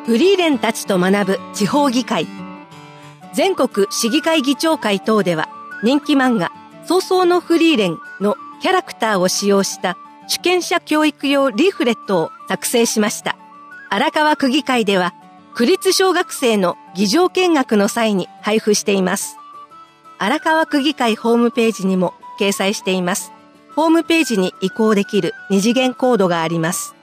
フリーレンたちと学ぶ地方議会。全国市議会議長会等では人気漫画早々のフリーレンのキャラクターを使用した主権者教育用リーフレットを作成しました。荒川区議会では区立小学生の議場見学の際に配布しています。荒川区議会ホームページにも掲載しています。ホームページに移行できる二次元コードがあります。